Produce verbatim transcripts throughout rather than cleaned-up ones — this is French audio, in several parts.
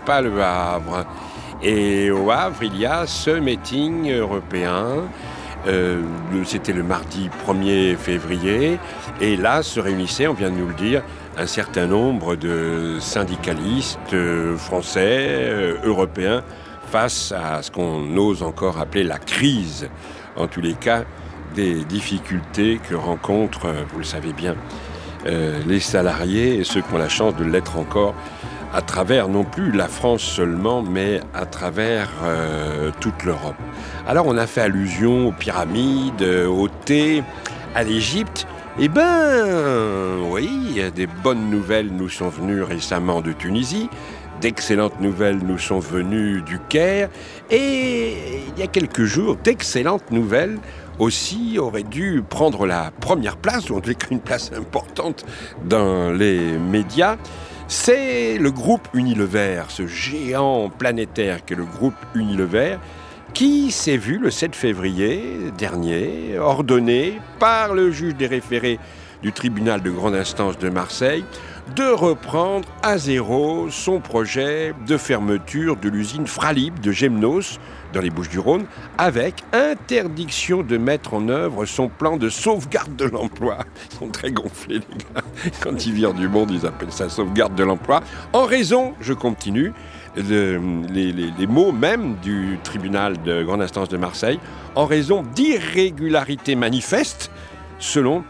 pas le Havre. Et au Havre, il y a ce meeting européen. Euh, c'était le mardi premier février. Et là se réunissaient, on vient de nous le dire, un certain nombre de syndicalistes euh, français, euh, européens, face à ce qu'on ose encore appeler la crise, en tous les cas, des difficultés que rencontrent, vous le savez bien, euh, les salariés et ceux qui ont la chance de l'être encore, à travers non plus la France seulement, mais à travers euh, toute l'Europe. Alors on a fait allusion aux pyramides, au thé, à l'Égypte. Eh ben, oui, des bonnes nouvelles nous sont venues récemment de Tunisie, d'excellentes nouvelles nous sont venues du Caire, et il y a quelques jours, d'excellentes nouvelles aussi auraient dû prendre la première place, ou en tout cas une place importante dans les médias. C'est le groupe Unilever, ce géant planétaire qu'est le groupe Unilever, qui s'est vu le sept février dernier ordonné par le juge des référés du tribunal de grande instance de Marseille de reprendre à zéro son projet de fermeture de l'usine Fralib de Gemnos dans les Bouches-du-Rhône, avec interdiction de mettre en œuvre son plan de sauvegarde de l'emploi. Ils sont très gonflés, les gars. Quand ils virent du monde, ils appellent ça sauvegarde de l'emploi. En raison, je continue, de, les, les, les mots même du tribunal de grande instance de Marseille, en raison d'irrégularités manifestes, selon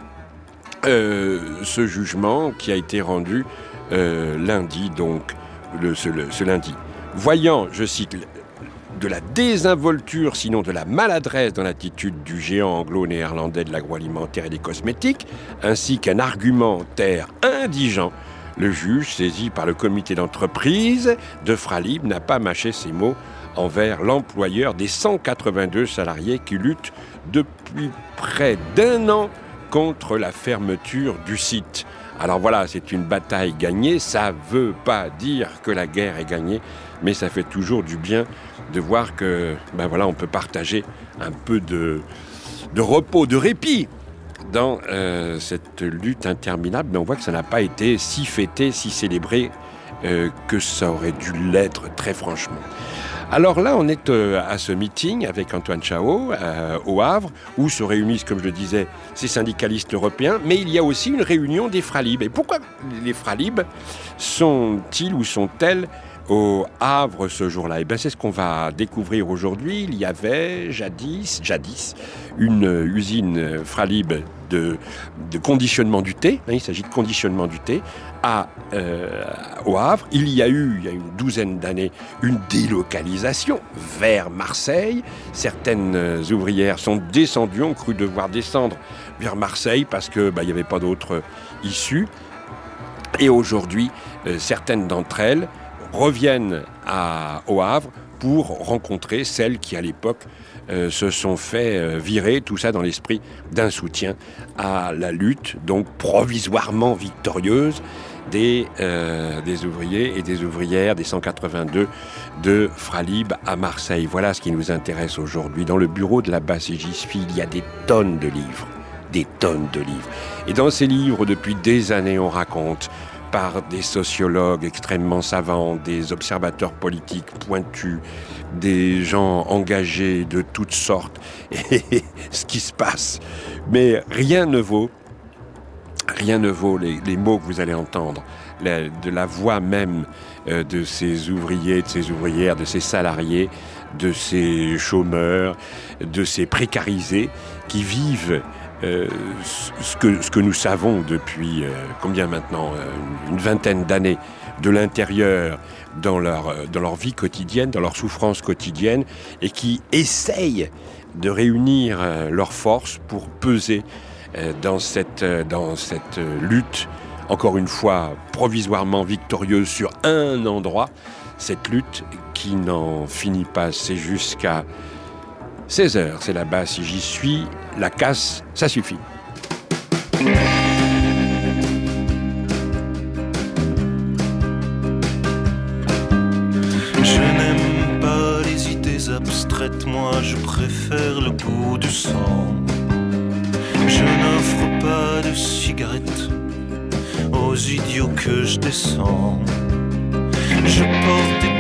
euh, ce jugement qui a été rendu euh, lundi, donc, le, ce, le, ce lundi. Voyant, je cite, de la désinvolture, sinon de la maladresse dans l'attitude du géant anglo-néerlandais de l'agroalimentaire et des cosmétiques, ainsi qu'un argumentaire indigent, le juge, saisi par le comité d'entreprise de Fralib, n'a pas mâché ses mots envers l'employeur des cent quatre-vingt-deux salariés qui luttent depuis près d'un an contre la fermeture du site. Alors voilà, c'est une bataille gagnée, ça ne veut pas dire que la guerre est gagnée, mais ça fait toujours du bien de voir que, ben voilà, on peut partager un peu de, de repos, de répit dans euh, cette lutte interminable. Mais on voit que ça n'a pas été si fêté, si célébré euh, que ça aurait dû l'être, très franchement. Alors là, on est euh, à ce meeting avec Antoine Chao euh, au Havre, où se réunissent, comme je le disais, ces syndicalistes européens, mais il y a aussi une réunion des Fralib. Et pourquoi les Fralib sont-ils ou sont-elles au Havre ce jour-là? Et bien, c'est ce qu'on va découvrir aujourd'hui. Il y avait jadis, jadis une usine Fralib de, de conditionnement du thé. Il s'agit de conditionnement du thé à, euh, au Havre. Il y a eu, il y a une douzaine d'années, une délocalisation vers Marseille. Certaines ouvrières sont descendues, ont cru devoir descendre vers Marseille parce qu'il bah, n'y avait pas d'autre issue. Et aujourd'hui, euh, certaines d'entre elles reviennent à, au Havre pour rencontrer celles qui, à l'époque, euh, se sont fait euh, virer, tout ça dans l'esprit d'un soutien à la lutte, donc provisoirement victorieuse, des, euh, des ouvriers et des ouvrières des cent quatre-vingt-deux de Fralib à Marseille. Voilà ce qui nous intéresse aujourd'hui. Dans le bureau de la B A C J S F I, il y a des tonnes de livres, des tonnes de livres. Et dans ces livres, depuis des années, on raconte par des sociologues extrêmement savants, des observateurs politiques pointus, des gens engagés de toutes sortes, et ce qui se passe. Mais rien ne vaut, rien ne vaut les, les mots que vous allez entendre, la, de la voix même euh, de ces ouvriers, de ces ouvrières, de ces salariés, de ces chômeurs, de ces précarisés qui vivent Euh, ce, que, ce que nous savons depuis euh, combien maintenant euh, une vingtaine d'années de l'intérieur dans leur, euh, dans leur vie quotidienne, dans leur souffrance quotidienne, et qui essayent de réunir euh, leurs forces pour peser euh, dans cette, euh, dans cette euh, lutte, encore une fois provisoirement victorieuse sur un endroit, cette lutte qui n'en finit pas. C'est jusqu'à seize heures, c'est là-bas, si j'y suis, la casse, ça suffit. Je n'aime pas les idées abstraites, moi je préfère le goût du sang. Je n'offre pas de cigarettes aux idiots que je descends. Je porte des